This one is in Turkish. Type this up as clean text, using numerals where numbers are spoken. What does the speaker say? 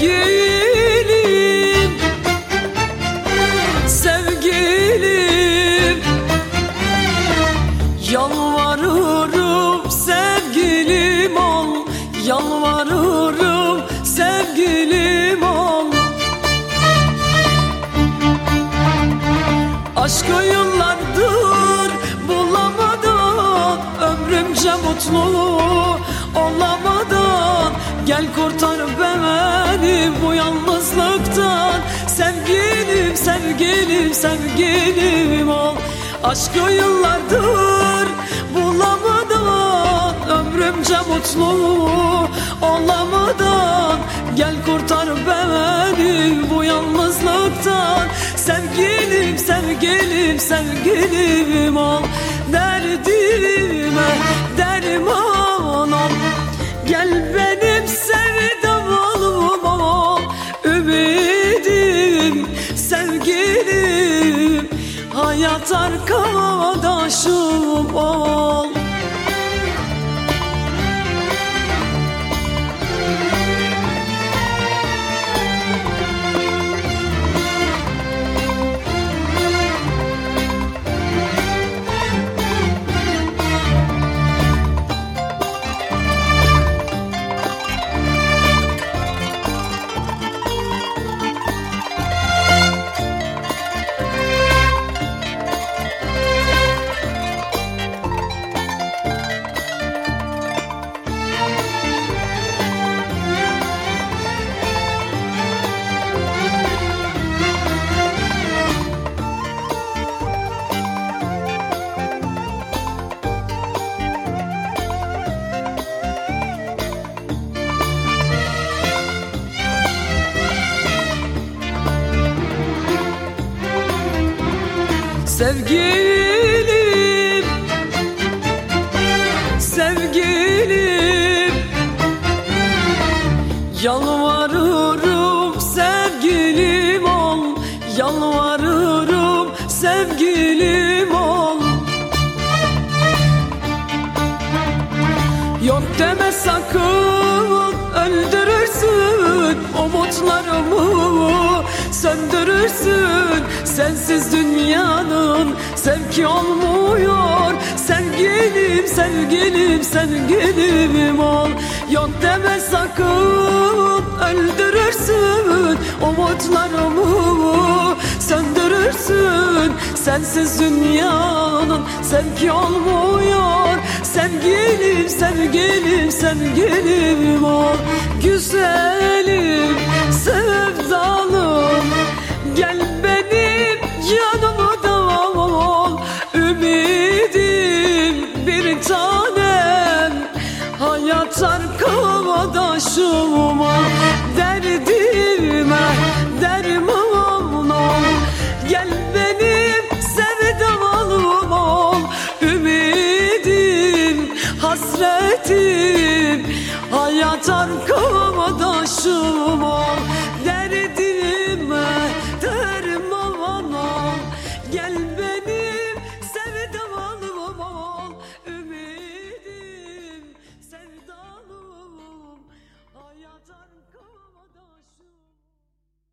Sevgilim, sevgilim, yalvarırım sevgilim ol, yalvarırım sevgilim ol. Aşkı yıllardır bulamadan, ömrümce mutlu olamadan, gel kurtar beni bu yalnızlıktan. Sevgilim, sevgilim, sevgilim ol. Aşkı yıllardır bulamadan, ömrümce mutlu olamadan, gel kurtar beni bu yalnızlıktan. Sevgilim, sevgilim, sevgilim ol. Derdime derman ol, gel benim sevdalım ol. Ümidim, sevgilim, hayat arkadaşım ol. Sevgilim, sevgilim, yalvarırım sevgilim ol, yalvarırım sevgilim ol. Yok deme sakın, öldürürsün umutlarımı, söndürürsün. Sensiz dünyanın zevki olmuyor. Sevgilim, sevgilim, sevgilim ol. Yok deme sakın, öldürürsün umutlarımı, söndürürsün. Sensiz dünyanın zevki olmuyor. Sevgilim, sevgilim, sevgilim ol. Güzelim, sevdalım, gel benim yanımda ol. Ümidim, bir tanem, hayat arkadaşım ol. Derdime derman ol, gel benim sevdalım ol. Ümidim, hasretim, hayat arkadaşım ol.